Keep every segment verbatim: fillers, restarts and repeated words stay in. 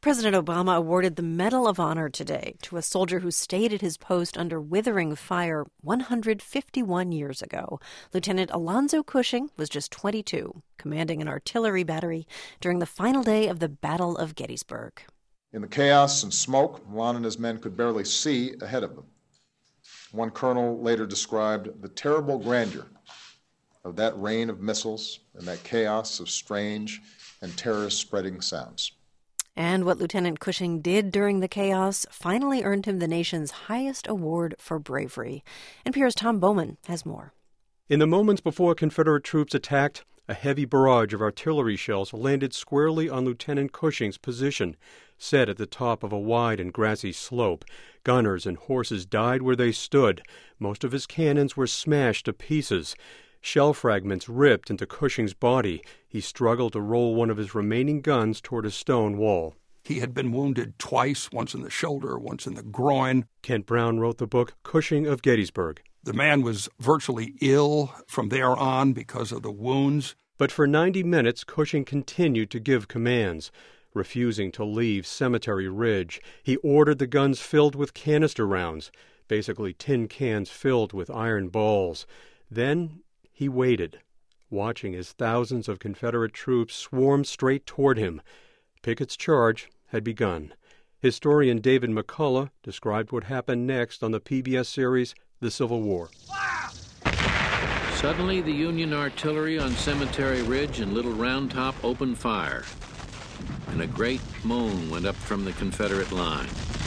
President Obama awarded the Medal of Honor today to a soldier who stayed at his post under withering fire one hundred fifty-one years ago. Lieutenant Alonzo Cushing was just twenty-two, commanding an artillery battery during the final day of the Battle of Gettysburg. In the chaos and smoke, Alon and his men could barely see ahead of them. One colonel later described the terrible grandeur of that rain of missiles and that chaos of strange and terror-spreading sounds. And what Lieutenant Cushing did during the chaos finally earned him the nation's highest award for bravery. N P R's Tom Bowman has more. In the moments before Confederate troops attacked, a heavy barrage of artillery shells landed squarely on Lieutenant Cushing's position, set at the top of a wide and grassy slope. Gunners and horses died where they stood. Most of his cannons were smashed to pieces. Shell fragments ripped into Cushing's body. He struggled to roll one of his remaining guns toward a stone wall. He had been wounded twice, once in the shoulder, once in the groin. Kent Brown wrote the book Cushing of Gettysburg. The man was virtually ill from there on because of the wounds. But for ninety minutes, Cushing continued to give commands. Refusing to leave Cemetery Ridge, he ordered the guns filled with canister rounds, basically tin cans filled with iron balls. Then he waited, watching as thousands of Confederate troops swarmed straight toward him. Pickett's charge had begun. Historian David McCullough described what happened next on the P B S series The Civil War. Suddenly, the Union artillery on Cemetery Ridge and Little Round Top opened fire, and a great moan went up from the Confederate line.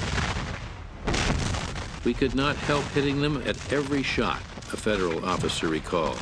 We could not help hitting them at every shot, a federal officer recalled.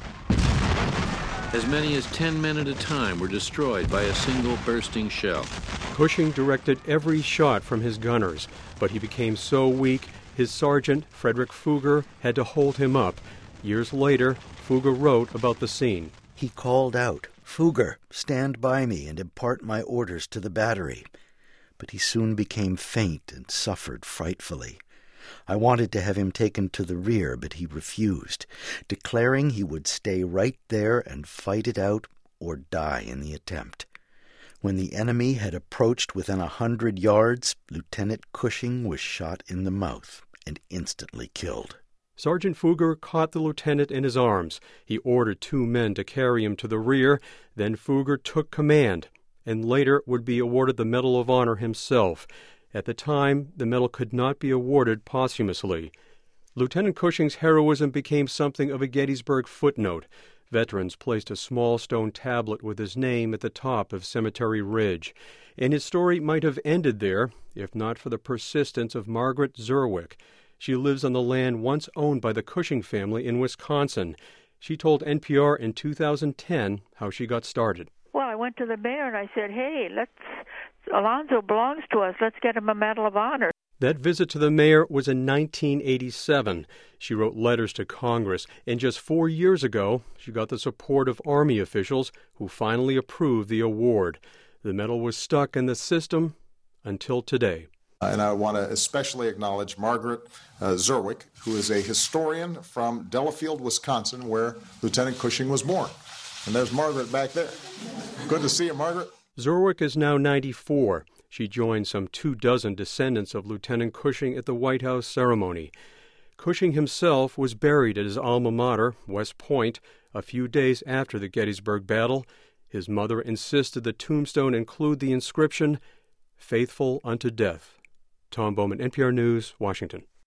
As many as ten men at a time were destroyed by a single bursting shell. Cushing directed every shot from his gunners, but he became so weak, his sergeant, Frederick Fugger, had to hold him up. Years later, Fugger wrote about the scene. He called out, "Fugger, stand by me and impart my orders to the battery." But he soon became faint and suffered frightfully. I wanted to have him taken to the rear, but he refused, declaring he would stay right there and fight it out or die in the attempt. When the enemy had approached within a hundred yards, Lieutenant Cushing was shot in the mouth and instantly killed. Sergeant Fugger caught the lieutenant in his arms. He ordered two men to carry him to the rear. Then Fugger took command, and later would be awarded the Medal of Honor himself. At the time, the medal could not be awarded posthumously. Lieutenant Cushing's heroism became something of a Gettysburg footnote. Veterans placed a small stone tablet with his name at the top of Cemetery Ridge. And his story might have ended there, if not for the persistence of Margaret Zerwick. She lives on the land once owned by the Cushing family in Wisconsin. She told N P R in two thousand ten how she got started. Well, I went to the mayor and I said, hey, let's Alonzo belongs to us. Let's get him a Medal of Honor. That visit to the mayor was in nineteen eighty-seven. She wrote letters to Congress, and just four years ago, she got the support of Army officials who finally approved the award. The medal was stuck in the system until today. And I want to especially acknowledge Margaret uh, Zerwick, who is a historian from Delafield, Wisconsin, where Lieutenant Cushing was born. And there's Margaret back there. Good to see you, Margaret. Zerwick is now ninety-four. She joined some two dozen descendants of Lieutenant Cushing at the White House ceremony. Cushing himself was buried at his alma mater, West Point, a few days after the Gettysburg Battle. His mother insisted the tombstone include the inscription, "Faithful unto death." Tom Bowman, N P R News, Washington.